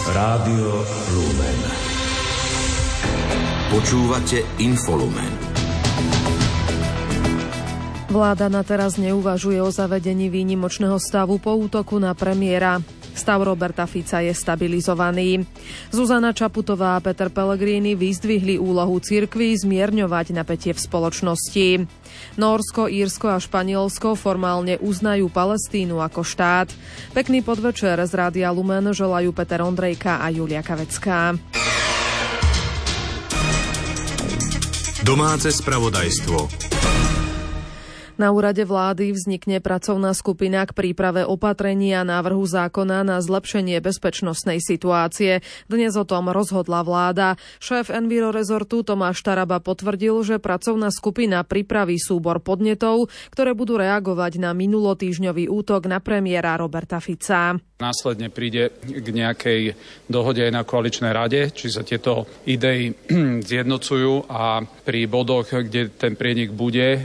Rádio Lumen. Počúvate Infolumen. Vláda na teraz neuvažuje o zavedení výnimočného stavu po útoku na premiéra. Stav Roberta Fica je stabilizovaný. Zuzana Čaputová a Peter Pellegrini vyzdvihli úlohu cirkví zmierňovať napätie v spoločnosti. Nórsko, Írsko a Španielsko formálne uznajú Palestínu ako štát. Pekný podvečer z Rádia Lumen želajú Peter Ondrejka a Julia Kavecká. Domáce spravodajstvo. Na úrade vlády vznikne pracovná skupina k príprave opatrení a návrhu zákona na zlepšenie bezpečnostnej situácie. Dnes o tom rozhodla vláda. Šéf Enviro rezortu Tomáš Taraba potvrdil, že pracovná skupina pripraví súbor podnetov, ktoré budú reagovať na minulotýždňový útok na premiéra Roberta Fica. Následne príde k nejakej dohode aj na koaličnej rade, či sa tieto idei zjednocujú a pri bodoch, kde ten prienik bude,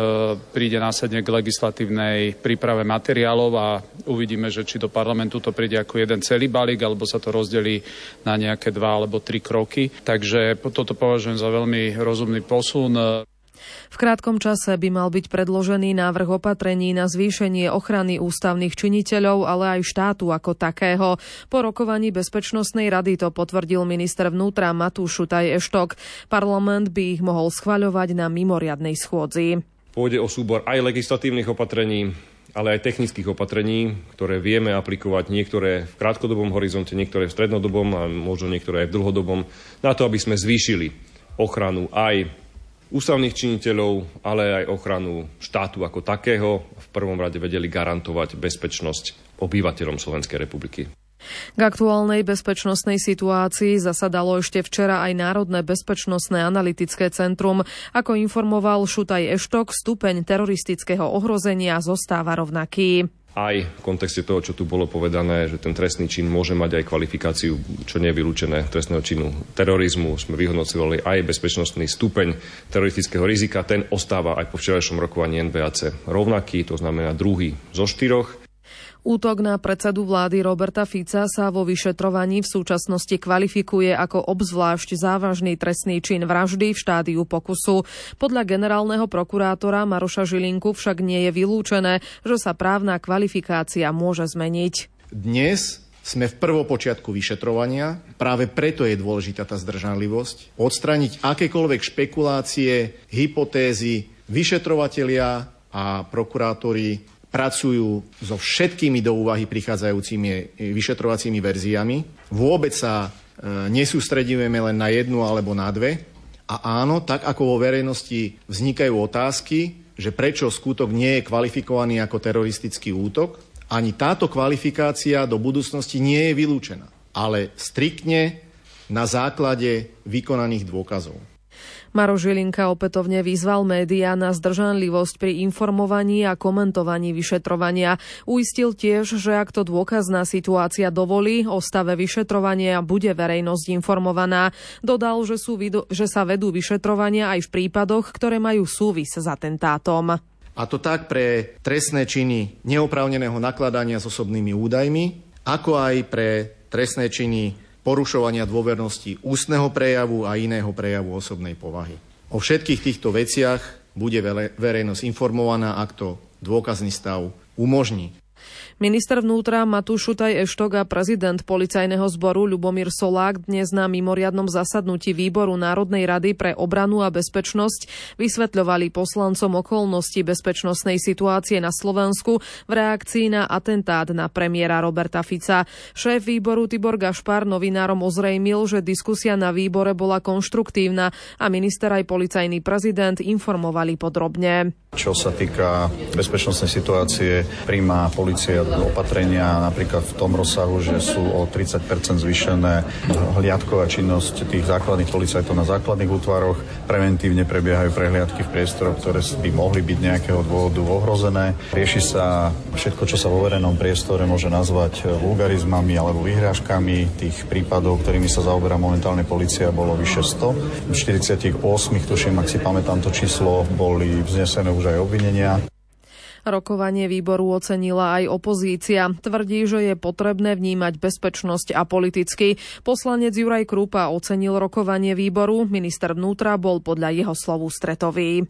príde následne k legislatívnej príprave materiálov a uvidíme, že či do parlamentu to príde ako jeden celý balík, alebo sa to rozdelí na nejaké 2 alebo 3 kroky. Takže toto považujem za veľmi rozumný posun. V krátkom čase by mal byť predložený návrh opatrení na zvýšenie ochrany ústavných činiteľov, ale aj štátu ako takého. Po rokovaní Bezpečnostnej rady to potvrdil minister vnútra Matúš Šutaj Eštok. Parlament by ich mohol schvaľovať na mimoriadnej schôdzi. Pôjde o súbor aj legislatívnych opatrení, ale aj technických opatrení, ktoré vieme aplikovať, niektoré v krátkodobom horizonte, niektoré v strednodobom a možno niektoré aj v dlhodobom, na to, aby sme zvýšili ochranu aj ústavných činiteľov, ale aj ochranu štátu ako takého. V prvom rade vedeli garantovať bezpečnosť obyvateľom Slovenskej republiky. K aktuálnej bezpečnostnej situácii zasadalo ešte včera aj Národné bezpečnostné analytické centrum. Ako informoval Šutaj Eštok, stupeň teroristického ohrozenia zostáva rovnaký. Aj v kontexte toho, čo tu bolo povedané, že ten trestný čin môže mať aj kvalifikáciu, čo nie je vylúčené, trestného činu terorizmu, sme vyhodnocovali aj bezpečnostný stupeň teroristického rizika. Ten ostáva aj po včerajšom rokovaní NBAC rovnaký, to znamená druhý zo 4. Útok na predsedu vlády Roberta Fica sa vo vyšetrovaní v súčasnosti kvalifikuje ako obzvlášť závažný trestný čin vraždy v štádiu pokusu. Podľa generálneho prokurátora Maroša Žilinku však nie je vylúčené, že sa právna kvalifikácia môže zmeniť. Dnes sme v prvopočiatku vyšetrovania, práve preto je dôležitá tá zdržanlivosť. Odstrániť akékoľvek špekulácie, hypotézy, vyšetrovatelia a prokurátori pracujú so všetkými do úvahy prichádzajúcimi vyšetrovacími verziami. Vôbec sa nesústredíme len na jednu alebo na dve. A áno, tak ako vo verejnosti vznikajú otázky, že prečo skutok nie je kvalifikovaný ako teroristický útok, ani táto kvalifikácia do budúcnosti nie je vylúčená, ale striktne na základe vykonaných dôkazov. Maroš Žilinka opätovne vyzval médiá na zdržanlivosť pri informovaní a komentovaní vyšetrovania. Uistil tiež, že ak to dôkazná situácia dovolí, o stave vyšetrovania bude verejnosť informovaná. Dodal, že sa vedú vyšetrovania aj v prípadoch, ktoré majú súvis s atentátom. A to tak pre trestné činy neoprávneného nakladania s osobnými údajmi, ako aj pre trestné činy porušovania dôvernosti ústneho prejavu a iného prejavu osobnej povahy. O všetkých týchto veciach bude verejnosť informovaná, ak to dôkazný stav umožní. Minister vnútra Matúš Šutaj Eštok a prezident Policajného zboru Ľubomír Solák dnes na mimoriadnom zasadnutí Výboru Národnej rady pre obranu a bezpečnosť vysvetľovali poslancom okolnosti bezpečnostnej situácie na Slovensku v reakcii na atentát na premiéra Roberta Fica. Šéf výboru Tibor Gašpar novinárom ozrejmil, že diskusia na výbore bola konštruktívna a minister aj policajný prezident informovali podrobne. Čo sa týka bezpečnostnej situácie, príjma polícia opatrenia napríklad v tom rozsahu, že sú o 30% zvýšené hliadková činnosť tých základných policajtov na základných útvaroch. Preventívne prebiehajú prehliadky v priestoroch, ktoré by mohli byť nejakého dôvodu ohrozené. Rieši sa všetko, čo sa vo verejnom priestore môže nazvať vulgarizmami alebo vyhrážkami. Tých prípadov, ktorými sa zaoberá momentálne polícia, bolo vyše 100. V 48, tuším, ak si pamätám to číslo, boli vznesené už aj obvinenia. Rokovanie výboru ocenila aj opozícia. Tvrdí, že je potrebné vnímať bezpečnosť apoliticky. Poslanec Juraj Krúpa ocenil rokovanie výboru. Minister vnútra bol podľa jeho slov ústretový.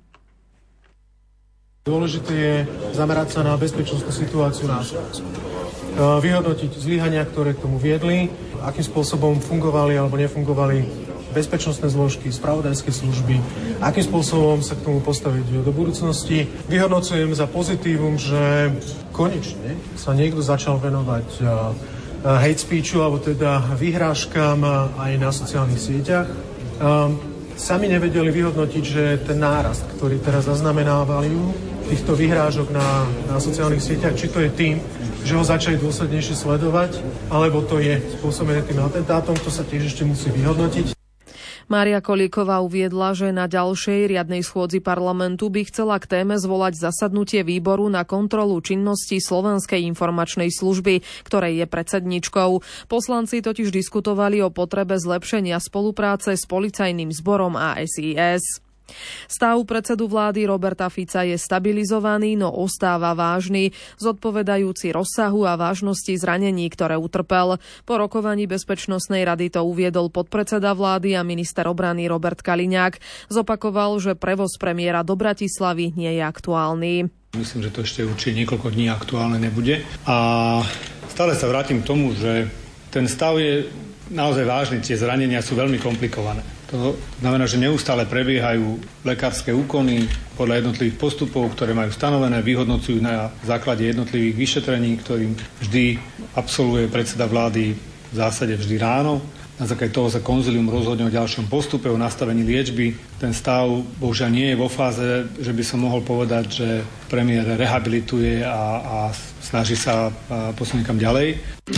Dôležité je zamerať sa na bezpečnostnú situáciu na Slovensku. Vyhodnotiť zlyhania, ktoré k tomu viedli, akým spôsobom fungovali alebo nefungovali bezpečnostné zložky, spravodajské služby, akým spôsobom sa k tomu postaviť do budúcnosti. Vyhodnocujem za pozitívum, že konečne sa niekto začal venovať hate speechu, alebo teda vyhrážkam aj na sociálnych sieťach. Sami nevedeli vyhodnotiť, že ten nárast, ktorý teraz zaznamenávajú týchto vyhrážok na sociálnych sieťach, či to je tým, že ho začali dôslednejšie sledovať, alebo to je spôsobené tým atentátom, to sa tiež ešte musí vyhodnotiť. Mária Kolíková uviedla, že na ďalšej riadnej schôdzi parlamentu by chcela k téme zvolať zasadnutie výboru na kontrolu činnosti Slovenskej informačnej služby, ktorej je predsedničkou. Poslanci totiž diskutovali o potrebe zlepšenia spolupráce s policajným zborom a SIS. Stav predsedu vlády Roberta Fica je stabilizovaný, no ostáva vážny, zodpovedajúci rozsahu a vážnosti zranení, ktoré utrpel. Po rokovaní Bezpečnostnej rady to uviedol podpredseda vlády a minister obrany Robert Kaliňák. Zopakoval, že prevoz premiéra do Bratislavy nie je aktuálny. Myslím, že to ešte určite niekoľko dní aktuálne nebude. A stále sa vrátim k tomu, že ten stav je naozaj vážny, tie zranenia sú veľmi komplikované. To znamená, že neustále prebiehajú lekárske úkony podľa jednotlivých postupov, ktoré majú stanovené, vyhodnocujú na základe jednotlivých vyšetrení, ktorým vždy absolvuje predseda vlády v zásade vždy ráno. Na základe toho sa konzílium rozhodne o ďalšom postupe, o nastavení liečby. Ten stav bohužiaľ nie je vo fáze, že by som mohol povedať, že premiér rehabilituje a snaží sa posunúť kam ďalej.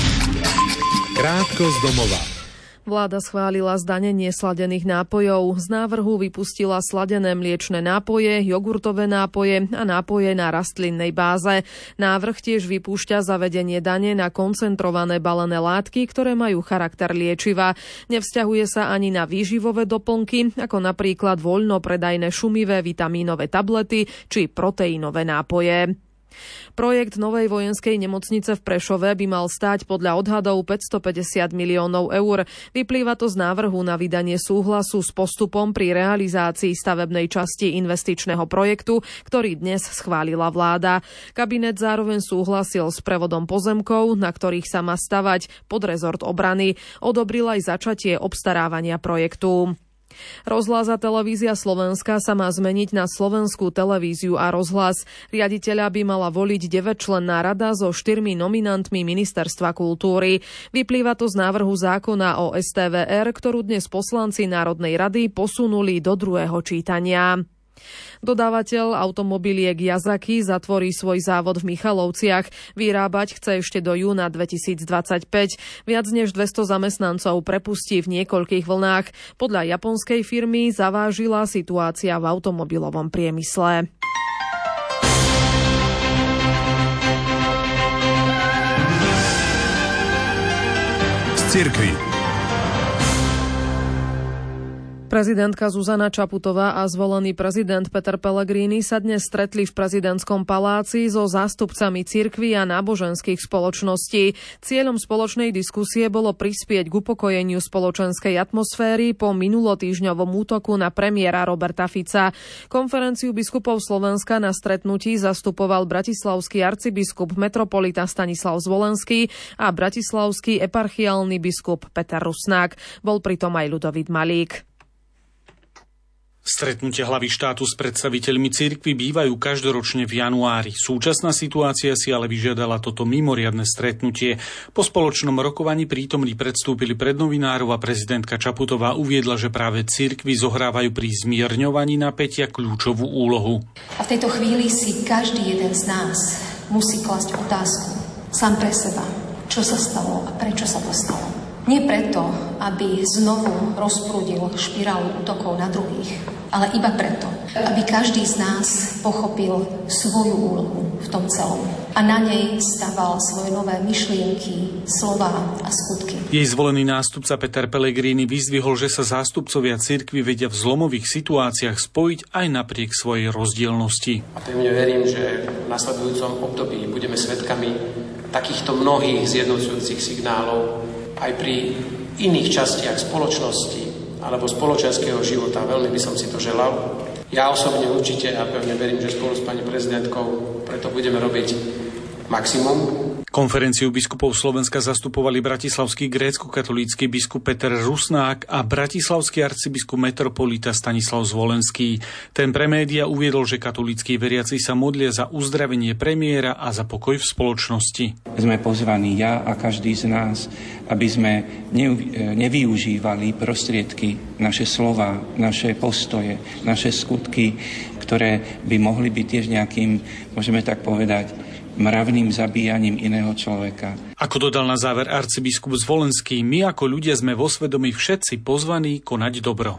Krátko z domova. Vláda schválila zdanenie sladených nápojov. Z návrhu vypustila sladené mliečne nápoje, jogurtové nápoje a nápoje na rastlinnej báze. Návrh tiež vypúšťa zavedenie dane na koncentrované balené látky, ktoré majú charakter liečiva. Nevzťahuje sa ani na výživové doplnky, ako napríklad voľno predajné šumivé vitamínové tablety či proteínové nápoje. Projekt novej vojenskej nemocnice v Prešove by mal stáť podľa odhadov 550 miliónov eur. Vyplýva to z návrhu na vydanie súhlasu s postupom pri realizácii stavebnej časti investičného projektu, ktorý dnes schválila vláda. Kabinet zároveň súhlasil s prevodom pozemkov, na ktorých sa má stavať pod rezort obrany. Odobril aj začatie obstarávania projektu. Rozhlas a televízia Slovenska sa má zmeniť na Slovenskú televíziu a rozhlas. Riaditeľa by mala voliť 9-členná rada so 4 nominantmi Ministerstva kultúry. Vyplýva to z návrhu zákona o STVR, ktorú dnes poslanci Národnej rady posunuli do druhého čítania. Dodávateľ automobiliek Yazaki zatvorí svoj závod v Michalovciach. Vyrábať chce ešte do júna 2025. Viac než 200 zamestnancov prepustí v niekoľkých vlnách. Podľa japonskej firmy zavážila situácia v automobilovom priemysle. Z cirkvi. Prezidentka Zuzana Čaputová a zvolený prezident Peter Pellegrini sa dnes stretli v prezidentskom paláci so zástupcami cirkví a náboženských spoločností. Cieľom spoločnej diskusie bolo prispieť k upokojeniu spoločenskej atmosféry po minulotýždňovom útoku na premiéra Roberta Fica. Konferenciu biskupov Slovenska na stretnutí zastupoval bratislavský arcibiskup metropolita Stanislav Zvolenský a bratislavský eparchiálny biskup Peter Rusnák. Bol pritom aj Ľudovít Malík. Stretnutie hlavy štátu s predstaviteľmi cirkvi bývajú každoročne v januári. Súčasná situácia si ale vyžiadala toto mimoriadne stretnutie. Po spoločnom rokovaní prítomní predstúpili pred novinárov a prezidentka Čaputová uviedla, že práve cirkvi zohrávajú pri zmierňovaní napätia kľúčovú úlohu. A v tejto chvíli si každý jeden z nás musí klasť otázku sám pre seba, čo sa stalo a prečo sa to stalo. Nie preto, aby znovu rozprúdil špirálu útokov na druhých, ale iba preto, aby každý z nás pochopil svoju úlohu v tom celom a na nej staval svoje nové myšlienky, slová a skutky. Jej zvolený nástupca Peter Pellegrini vyzdvihol, že sa zástupcovia cirkvi vedia v zlomových situáciách spojiť aj napriek svojej rozdielnosti. A pevne verím, že v nasledujúcom období budeme svedkami takýchto mnohých zjednocujúcich signálov aj pri iných častiach spoločnosti alebo spoločenského života. Veľmi by som si to želal. Ja osobne určite a pevne verím, že spolu s pani prezidentkou preto budeme robiť maximum. Konferenciu biskupov Slovenska zastupovali bratislavský grécko-katolícky biskup Peter Rusnák a bratislavský arcibiskup metropolita Stanislav Zvolenský. Ten pre média uviedol, že katolícki veriaci sa modlia za uzdravenie premiéra a za pokoj v spoločnosti. Sme pozvaní ja a každý z nás, aby sme nevyužívali prostriedky, naše slova, naše postoje, naše skutky, ktoré by mohli byť tiež nejakým, môžeme tak povedať, mravným zabíjaním iného človeka. Ako dodal na záver arcibiskup Zvolenský, my ako ľudia sme vo svedomí všetci pozvaní konať dobro.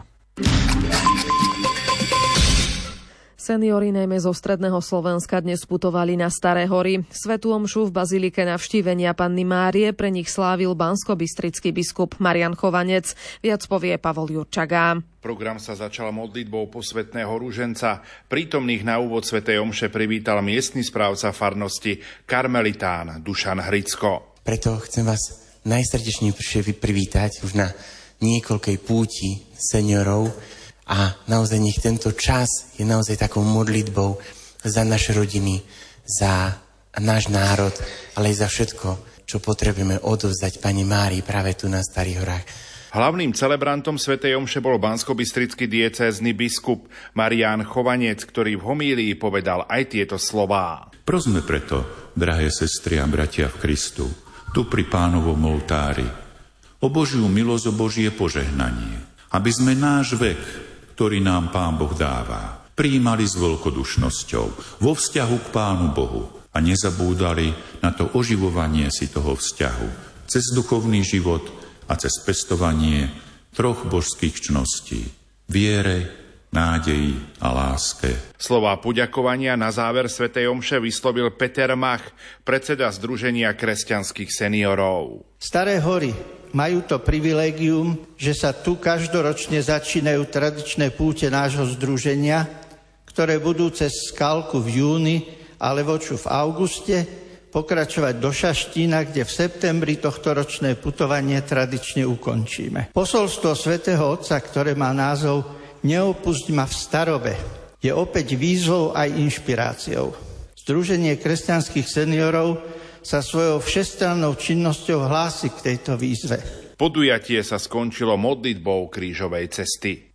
Seniori najmä zo stredného Slovenska dnes putovali na Staré hory. Svätú omšu v bazilike Navštívenia Panny Márie pre nich slávil banskobystrický biskup Marian Chovanec. Viac povie Pavol Jurčaga. Program sa začal modlitbou posvätného ruženca. Prítomných na úvod svätej omše privítal miestny správca farnosti karmelitán Dušan Hricko. Preto chcem vás najsrdečnejšie privítať už na niekoľkej púti seniorov a naozaj nech tento čas je naozaj takou modlitbou za naše rodiny, za náš národ, ale aj za všetko, čo potrebujeme odovzdať Pani Márii práve tu na Starých horách. Hlavným celebrantom svätej omše bol banskobystrický diecézny biskup Marián Chovanec, ktorý v homílii povedal aj tieto slová. Prosme preto, drahé sestry a bratia v Kristu, tu pri Pánovom oltári, o Božiu milosť, o Božie požehnanie, aby sme náš vek, ktorý nám Pán Boh dáva, prijímali s veľkodušnosťou vo vzťahu k Pánu Bohu a nezabúdali na to oživovanie si toho vzťahu cez duchovný život a cez pestovanie troch božských čností: viere, nádeji a láske. Slová poďakovania na záver svätej omše vyslovil Peter Mach, predseda Združenia kresťanských seniorov. Staré hory majú to privilégium, že sa tu každoročne začínajú tradičné púte nášho združenia, ktoré budú cez Skalku v júni a Levoču v auguste pokračovať do Šaštína, kde v septembri tohtoročné putovanie tradične ukončíme. Posolstvo svätého Otca, ktoré má názov Neopusť ma v starobe, je opäť výzvou aj inšpiráciou. Združenie kresťanských seniorov sa svojou všestrannou činnosťou hlási k tejto výzve. Podujatie sa skončilo modlitbou krížovej cesty.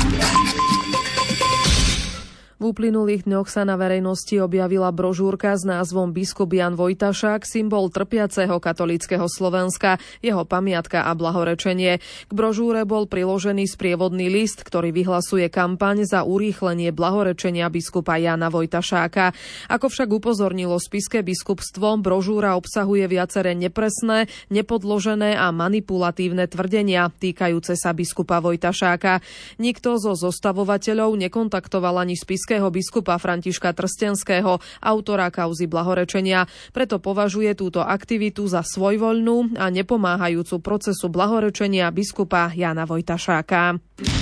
V uplynulých dňoch sa na verejnosti objavila brožúrka s názvom Biskup Ján Vojtašák, symbol trpiaceho katolíckeho Slovenska, jeho pamiatka a blahorečenie. K brožúre bol priložený sprievodný list, ktorý vyhlasuje kampaň za urýchlenie blahorečenia biskupa Jána Vojtašáka. Ako však upozornilo Spišské biskupstvo, brožúra obsahuje viaceré nepresné, nepodložené a manipulatívne tvrdenia týkajúce sa biskupa Vojtašáka. Nikto zo zostavovateľov nekontaktoval ani spišského biskupa Františka Trstenského, autora kauzy blahorečenia. Preto považuje túto aktivitu za svojvoľnú a nepomáhajúcu procesu blahorečenia biskupa Jána Vojtašáka.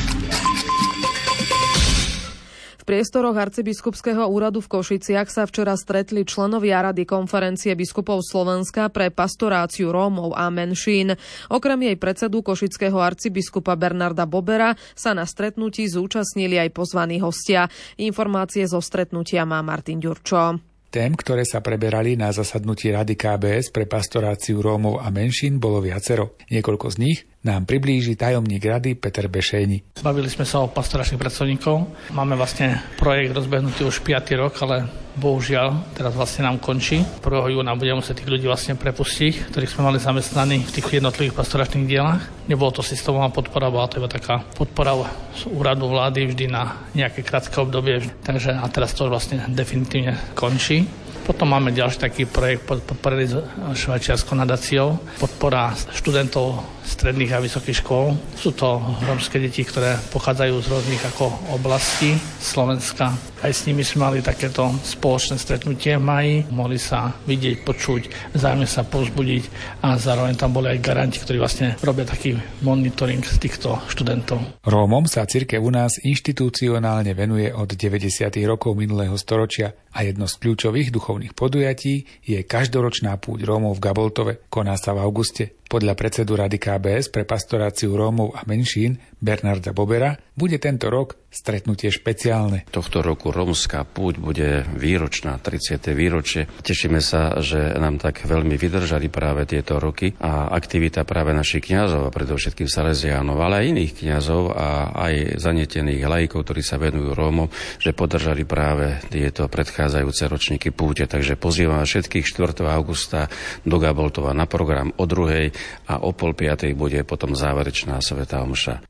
V priestoroch arcibiskupského úradu v Košiciach sa včera stretli členovia Rady konferencie biskupov Slovenska pre pastoráciu Rómov a menšín. Okrem jej predsedu košického arcibiskupa Bernarda Bobera sa na stretnutí zúčastnili aj pozvaní hostia. Informácie zo stretnutia má Martin Ďurčo. Tém, ktoré sa preberali na zasadnutí Rady KBS pre pastoráciu Rómov a menšín, bolo viacero. Niekoľko z nich nám priblíži tajomník rady Peter Bešéni. Bavili sme sa o pastoračných pracovníkov. Máme vlastne projekt rozbehnutý už 5. rok, ale bohužiaľ teraz vlastne nám končí. 1. júna budeme musieť tých ľudí vlastne prepustiť, ktorých sme mali zamestnaní v tých jednotlivých pastoračných dielach. Nebolo to systémová podpora, bola to iba taká podpora z úradu vlády vždy na nejaké krátke obdobie. Takže a teraz to vlastne definitívne končí. Potom máme ďalší taký projekt podporený švajčiarskou nadáciou, podpora študentov stredných a vysokých škôl. Sú to rómske deti, ktoré pochádzajú z rôznych oblastí Slovenska. Aj s nimi sme mali takéto spoločné stretnutie v máji. Mohli sa vidieť, počuť, vzájomne sa povzbudiť a zároveň tam boli aj garanti, ktorí vlastne robia taký monitoring týchto študentov. Rómom sa cirkev u nás inštitucionálne venuje od 90. rokov minulého storočia a jedno z kľúčových duchovných podujatí je každoročná púť Rómov v Gaboltove. Koná sa v auguste. Podľa predsedu Rady KBS pre pastoráciu Rómov a menšín Bernarda Bobera bude tento rok stretnutie špeciálne. Tohto roku rómska púť bude výročná, 30. výročie. Tešíme sa, že nám tak veľmi vydržali práve tieto roky a aktivita práve našich kňazov, a predovšetkým Salesiánov, ale aj iných kňazov a aj zanietených laikov, ktorí sa venujú Rómov, že podržali práve tieto predchádzajúce ročníky púte. Takže pozývam všetkých 4. augusta do Gaboltova na program o 2:00 a o 4:30 bude potom záverečná svätá omša.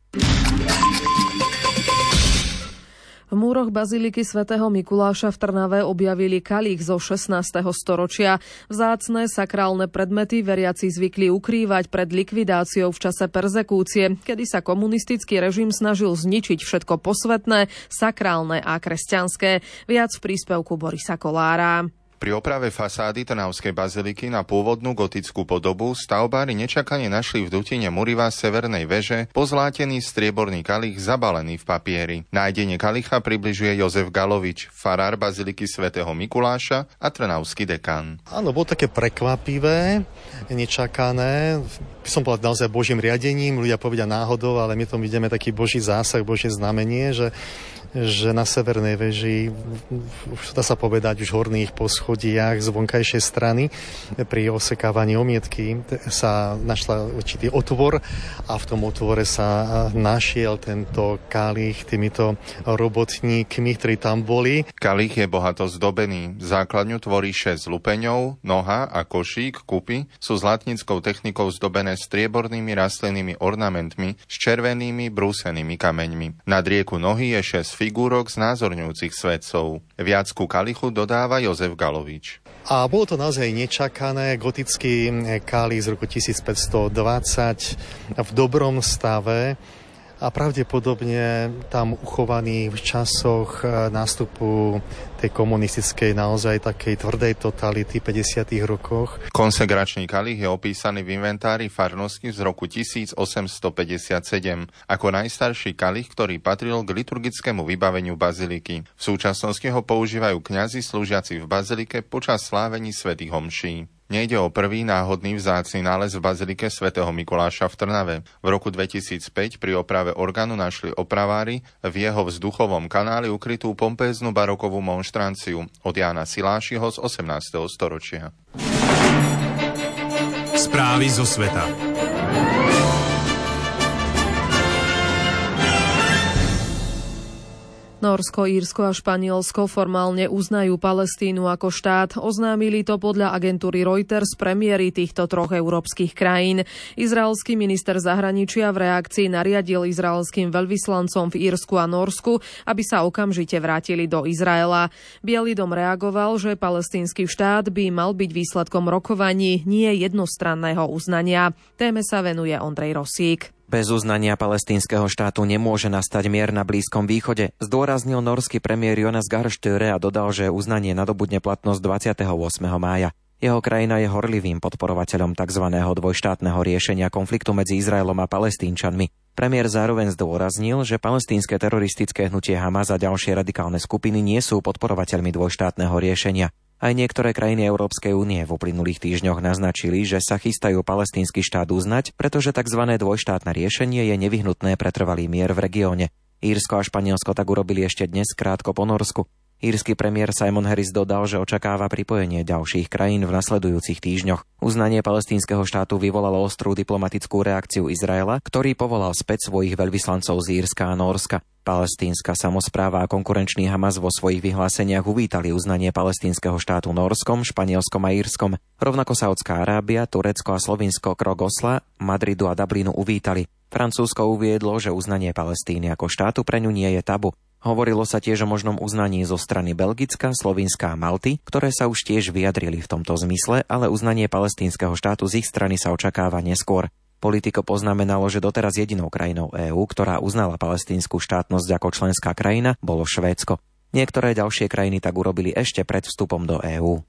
V múroch baziliky svätého Mikuláša v Trnave objavili kalích zo 16. storočia. Vzácne sakrálne predmety veriaci zvykli ukrývať pred likvidáciou v čase perzekúcie, kedy sa komunistický režim snažil zničiť všetko posvätné, sakrálne a kresťanské. Viac v príspevku Borisa Kolára. Pri oprave fasády Trnavskej baziliky na pôvodnú gotickú podobu stavbári nečakane našli v dutine muriva severnej veže pozlátený strieborný kalich zabalený v papieri. Nájdenie kalicha približuje Jozef Galovič, farár baziliky svätého Mikuláša a trnavský dekán. Áno, bolo také prekvapivé, nečakané. By som povedal naozaj Božím riadením, ľudia povedia náhodou, ale my tom vidíme taký Boží zásah, Božie znamenie, že na severnej veži, dá sa povedať, už v horných poschodiach z vonkajšej strany pri osekávaní omietky sa našla určitý otvor a v tom otvore sa našiel tento kalich týmito robotníkmi, ktorí tam boli. Kalich je bohato zdobený. Základňu tvorí 6 lupeňov, noha a košík, kupy sú zlatníckou technikou zdobené striebornými rastlinnými ornamentmi s červenými brúsenými kameňmi. Nad rieku nohy je 6 figúrok znázorňujúcich svetcov. Viac ku kalichu dodáva Jozef Galovič. A bolo to naozaj nečakané. Gotický kalich z roku 1520 v dobrom stave a pravdepodobne tam uchovaný v časoch nástupu tej komunistickej naozaj takej tvrdej totality 50. rokoch. Konsegračný kalich je opísaný v inventári farnosti z roku 1857 ako najstarší kalich, ktorý patril k liturgickému vybaveniu baziliky. V súčasnosti ho používajú kňazi slúžiaci v bazilike počas slávení svätých omší. Nejde o prvý náhodný vzácny nález v bazilike svätého Mikuláša v Trnave. V roku 2005 pri oprave orgánu našli opravári v jeho vzduchovom kanáli ukrytú pompéznu barokovú monštranciu od Jána Silášiho z 18. storočia. Správy zo sveta. Nórsko, Írsko a Španielsko formálne uznajú Palestínu ako štát. Oznámili to podľa agentúry Reuters premiéry týchto troch európskych krajín. Izraelský minister zahraničia v reakcii nariadil izraelským veľvyslancom v Írsku a Nórsku, aby sa okamžite vrátili do Izraela. Bielý dom reagoval, že palestínsky štát by mal byť výsledkom rokovaní, nie jednostranného uznania. Téme sa venuje Ondrej Rosík. Bez uznania palestínskeho štátu nemôže nastať mier na Blízkom východe, zdôraznil norský premiér Jonas Gahr Støre a dodal, že uznanie nadobudne platnosť 28. mája. Jeho krajina je horlivým podporovateľom tzv. Dvojštátneho riešenia konfliktu medzi Izraelom a Palestínčanmi. Premiér zároveň zdôraznil, že palestínske teroristické hnutie Hamas a ďalšie radikálne skupiny nie sú podporovateľmi dvojštátneho riešenia. Aj niektoré krajiny Európskej únie v uplynulých týždňoch naznačili, že sa chystajú palestínsky štát uznať, pretože tzv. Dvojštátne riešenie je nevyhnutné pre trvalý mier v regióne. Írsko a Španielsko tak urobili ešte dnes krátko po Norsku. Írsky premiér Simon Harris dodal, že očakáva pripojenie ďalších krajín v nasledujúcich týždňoch. Uznanie palestínskeho štátu vyvolalo ostrú diplomatickú reakciu Izraela, ktorý povolal späť svojich veľvyslancov z Írska a Nórska. Palestínska samospráva a konkurenčný Hamas vo svojich vyhláseniach uvítali uznanie palestínskeho štátu Nórskom, Španielskom a Írskom. Rovnako Saudská Arábia, Turecko a Slovinsko krok Osla, Madridu a Dublinu uvítali. Francúzsko uviedlo, že uznanie Palestíny ako štátu pre ňu nie je tabu. Hovorilo sa tiež o možnom uznaní zo strany Belgicka, Slovinska a Malty, ktoré sa už tiež vyjadrili v tomto zmysle, ale uznanie palestínskeho štátu z ich strany sa očakáva neskôr. Politico poznamenalo, že doteraz jedinou krajinou EÚ, ktorá uznala palestínsku štátnosť ako členská krajina, bolo Švédsko. Niektoré ďalšie krajiny tak urobili ešte pred vstupom do EÚ.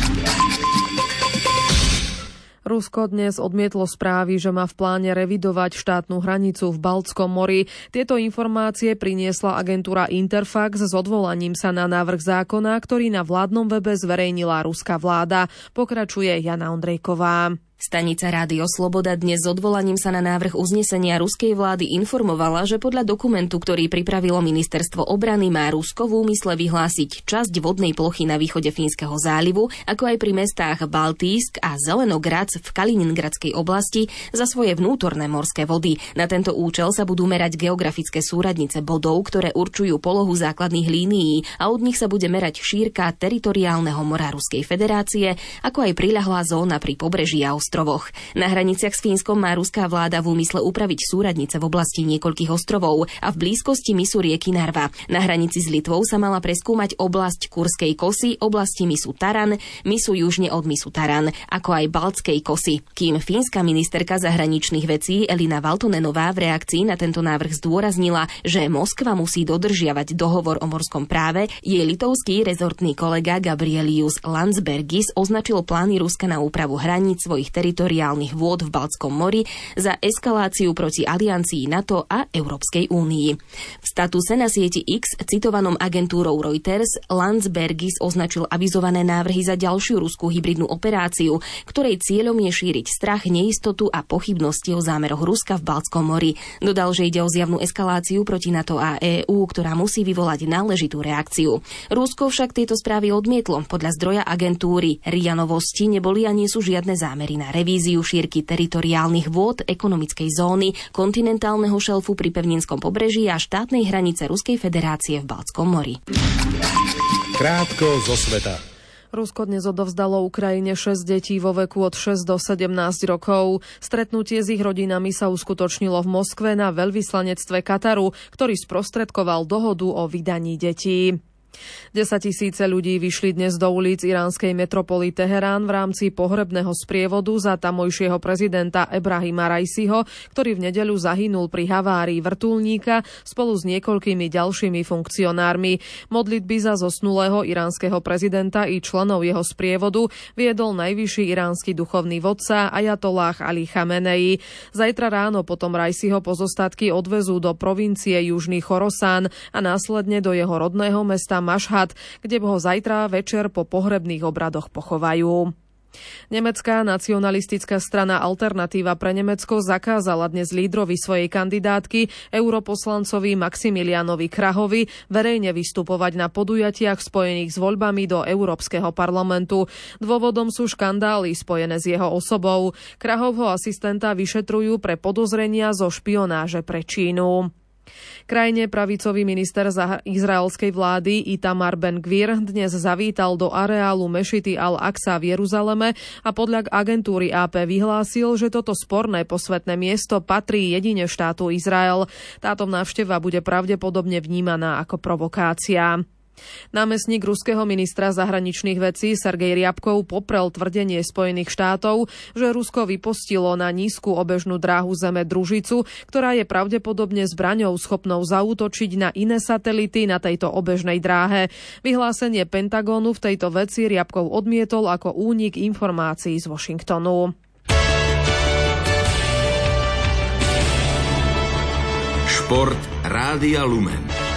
Rusko dnes odmietlo správy, že má v pláne revidovať štátnu hranicu v Baltskom mori. Tieto informácie priniesla agentúra Interfax s odvolaním sa na návrh zákona, ktorý na vládnom webe zverejnila ruská vláda. Pokračuje Jana Ondrejková. Stanica Rádio Sloboda dnes s odvolaním sa na návrh uznesenia ruskej vlády informovala, že podľa dokumentu, ktorý pripravilo ministerstvo obrany, má Rusko v úmysle vyhlásiť časť vodnej plochy na východe Fínskeho zálivu, ako aj pri mestách Baltísk a Zelenogradc v Kaliningradskej oblasti za svoje vnútorné morské vody. Na tento účel sa budú merať geografické súradnice bodov, ktoré určujú polohu základných línií a od nich sa bude merať šírka teritoriálneho mora Ruskej federácie, ako aj priľahlá zóna pri pobreží a ostrovoch. Na hraniciach s Fínskom má ruská vláda v úmysle upraviť súradnice v oblasti niekoľkých ostrovov a v blízkosti mysu rieky Narva. Na hranici s Litvou sa mala preskúmať oblasť Kurskej kosy, oblasti mysu Taran, mysu južne od mysu Taran, ako aj Baltskej kosy. Kým fínska ministerka zahraničných vecí Elina Valtonenová v reakcii na tento návrh zdôraznila, že Moskva musí dodržiavať dohovor o morskom práve, jej litovský rezortný kolega Gabrielius Landsbergis označil plány Ruska na úpravu hraníc svojich teritoriálnych vôd v Baltskom mori za eskaláciu proti aliancii NATO a Európskej únii. V statuse na sieti X, citovanom agentúrou Reuters, Landsbergis označil avizované návrhy za ďalšiu ruskú hybridnú operáciu, ktorej cieľom je šíriť strach, neistotu a pochybnosti o zámeroch Ruska v Baltskom mori. Dodal, že ide o zjavnú eskaláciu proti NATO a EÚ, ktorá musí vyvolať náležitú reakciu. Rusko však tieto správy odmietlo. Podľa zdroja agentúry RIA Novosti neboli a nie sú žiadne zámery na revíziu šírky teritoriálnych vôd, ekonomickej zóny, kontinentálneho šelfu pri pevninskom pobreží a štátnej hranice Ruskej federácie v Baltskom mori. Krátko zo sveta. Rusko dnes odovzdalo Ukrajine 6 detí vo veku od 6 do 17 rokov. Stretnutie s ich rodinami sa uskutočnilo v Moskve na veľvyslanectve Kataru, ktorý sprostredkoval dohodu o vydaní detí. 10 000 ľudí vyšli dnes do ulic iránskej metropoly Teherán v rámci pohrebného sprievodu za tamojšieho prezidenta Ebrahima Raisiho, ktorý v nedeľu zahynul pri havárii vrtuľníka spolu s niekoľkými ďalšími funkcionármi. Modlitby za zosnulého iránskeho prezidenta i členov jeho sprievodu viedol najvyšší iránsky duchovný vodca Ajatolláh Ali Chamenei. Zajtra ráno potom Raisiho pozostatky odvezú do provincie Južný Chorosán a následne do jeho rodného mesta Mašhad, kde ho zajtra večer po pohrebných obradoch pochovajú. Nemecká nacionalistická strana Alternatíva pre Nemecko zakázala dnes lídrovi svojej kandidátky, europoslancovi Maximilianovi Krahovi, verejne vystupovať na podujatiach spojených s voľbami do Európskeho parlamentu. Dôvodom sú škandály spojené s jeho osobou. Krahovho asistenta vyšetrujú pre podozrenia zo špionáže pre Čínu. Krajne pravicový minister izraelskej vlády Itamar Ben-Gvir dnes zavítal do areálu mešity Al-Aqsa v Jeruzaleme a podľa agentúry AP vyhlásil, že toto sporné posvätné miesto patrí jedine štátu Izrael. Táto návšteva bude pravdepodobne vnímaná ako provokácia. Námestník ruského ministra zahraničných vecí Sergej Ryabkov poprel tvrdenie Spojených štátov, že Rusko vypustilo na nízku obežnú dráhu Zeme družicu, ktorá je pravdepodobne zbraňou schopnou zaútočiť na iné satelity na tejto obežnej dráhe. Vyhlásenie Pentagónu v tejto veci Ryabkov odmietol ako únik informácií z Washingtonu. Šport Rádia Lumen.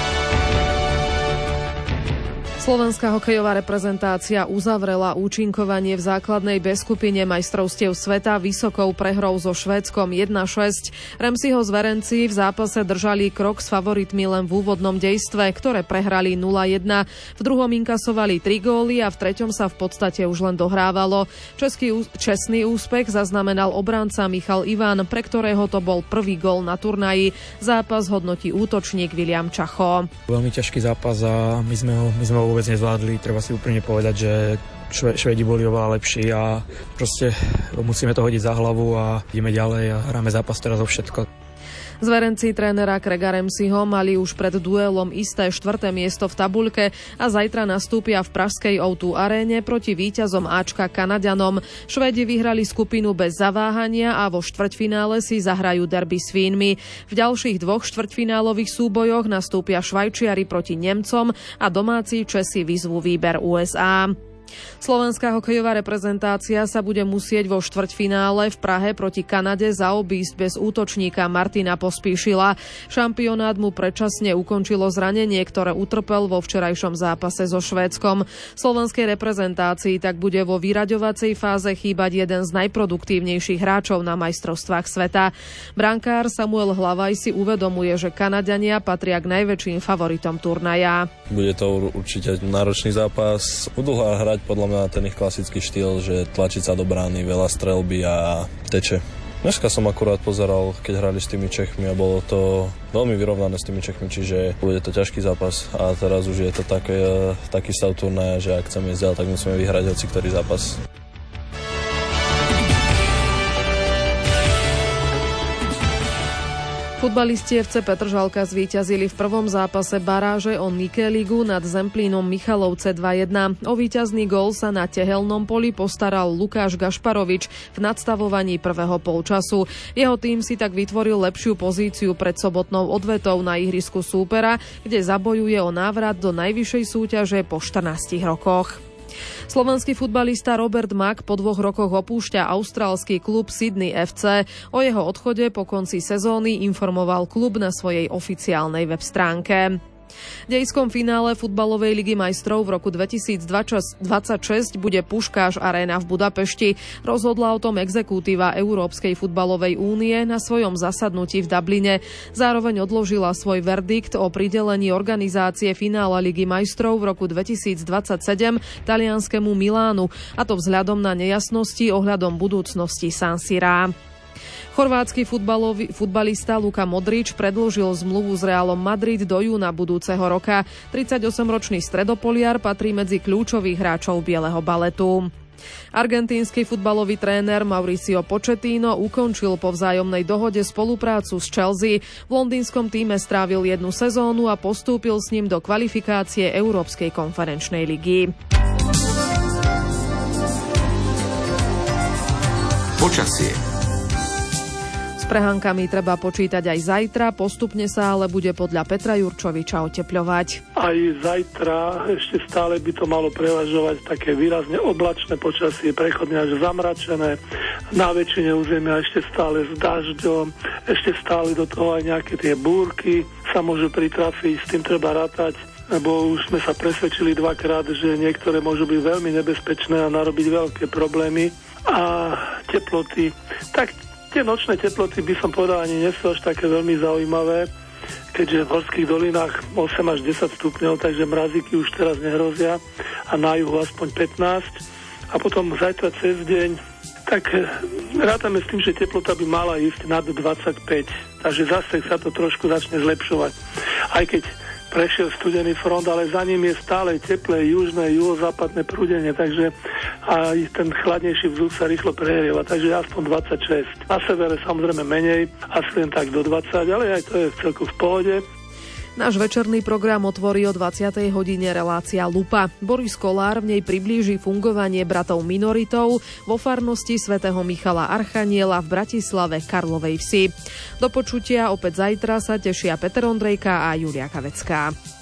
Slovenská hokejová reprezentácia uzavrela účinkovanie v základnej B skupine majstrovstiev sveta vysokou prehrou so Švédskom 1-6. Remsiho zverenci v zápase držali krok s favoritmi len v úvodnom dejstve, ktoré prehrali 0-1. V druhom inkasovali 3 góly a v treťom sa v podstate už len dohrávalo. Čestný úspech zaznamenal obránca Michal Ivan, pre ktorého to bol prvý gól na turnaji. Zápas hodnotí útočník William Čacho. Veľmi ťažký zápas a my sme ho vôbec nezvládli. Treba si úprimne povedať, že Švédi boli oveľa lepší a proste musíme to hodiť za hlavu a ideme ďalej a hráme zápas teraz o všetko. Zverenci trénera Craiga Ramseyho mali už pred duelom isté 4. miesto v tabuľke a zajtra nastúpia v pražskej O2 aréne proti víťazom Ačka Kanaďanom. Švédi vyhrali skupinu bez zaváhania a vo štvrťfinále si zahrajú derby s Fínmi. V ďalších 2 štvrťfinálových súbojoch nastúpia Švajčiari proti Nemcom a domáci Česi vyzvú výber USA. Slovenská hokejová reprezentácia sa bude musieť vo štvrťfinále v Prahe proti Kanade zaobísť bez útočníka Martina Pospíšila. Šampionát mu predčasne ukončilo zranenie, ktoré utrpel vo včerajšom zápase so Švédskom. Slovenskej reprezentácii tak bude vo vyraďovacej fáze chýbať jeden z najproduktívnejších hráčov na majstrovstvách sveta. Brankár Samuel Hlavaj si uvedomuje, že Kanaďania patria k najväčším favoritom turnaja. Bude to určite náročný zápas. Budú hrať podľa mňa ten ich klasický štýl, že tlačiť sa do brány, veľa strelby a teče. Dneska som akurát pozeral, keď hrali s tými Čechmi a bolo to veľmi vyrovnané s tými Čechmi, čiže bude to ťažký zápas a teraz už je to taký stav turnaja, že ak chceme ísť ďalej, tak musíme vyhrať hoci ktorý zápas. Futbalisti FC Petržalka zvíťazili v prvom zápase baráže o Nike Ligu nad Zemplínom Michalovce 2-1. O víťazný gól sa na tehelnom poli postaral Lukáš Gašparovič v nadstavovaní prvého polčasu. Jeho tým si tak vytvoril lepšiu pozíciu pred sobotnou odvetou na ihrisku súpera, kde zabojuje o návrat do najvyššej súťaže po 14 rokoch. Slovenský futbalista Robert Mak po 2 rokoch opúšťa austrálsky klub Sydney FC. O jeho odchode po konci sezóny informoval klub na svojej oficiálnej web stránke. V dejskom finále futbalovej ligy majstrov v roku 2026 bude Puškáš Arena v Budapešti. Rozhodla o tom exekutíva Európskej futbalovej únie na svojom zasadnutí v Dubline. Zároveň odložila svoj verdikt o pridelení organizácie finále ligy majstrov v roku 2027 talianskému Milánu, a to vzhľadom na nejasnosti ohľadom budúcnosti San Sirá. Chorvátsky futbalista Luka Modrič predĺžil zmluvu s Realom Madrid do júna budúceho roka. 38-ročný stredopoliar patrí medzi kľúčových hráčov bieleho baletu. Argentínsky futbalový tréner Mauricio Pochettino ukončil po vzájomnej dohode spoluprácu s Chelsea. V londýnskom tíme strávil 1 sezónu a postúpil s ním do kvalifikácie Európskej konferenčnej ligy. Počasie. S prehánkami treba počítať aj zajtra, postupne sa ale bude podľa Petra Jurčoviča otepľovať. Aj zajtra ešte stále by to malo prevažovať také výrazne oblačné počasie, prechodne až zamračené, na väčšine územia ešte stále s dažďom, ešte stále do toho aj nejaké tie búrky sa môžu pritrafiť, s tým treba rátať, lebo už sme sa presvedčili 2-krát, že niektoré môžu byť veľmi nebezpečné a narobiť veľké problémy. A teploty, tak tie nočné teploty by som povedal ani nie sú až také veľmi zaujímavé, keďže v horských dolinách 8 až 10 stupňov, takže mrazíky už teraz nehrozia a na juhu aspoň 15. A potom zajtra cez deň, tak rátame s tým, že teplota by mala ísť nad 25, takže zase sa to trošku začne zlepšovať. Aj keď prešiel studený front, ale za ním je stále teplé južné, juhozápadné prúdenie, takže aj ten chladnejší vzduch sa rýchlo prehrieva, takže aspoň 26. Na severe samozrejme menej, asi len tak do 20, ale aj to je celku v pohode. Náš večerný program otvorí o 20. hodine relácia Lupa. Boris Kolár v nej priblíži fungovanie bratov minoritov vo farnosti svätého Michala Archaniela v Bratislave Karlovej Vsi. Do počutia opäť zajtra sa tešia Peter Ondrejka a Julia Kavecká.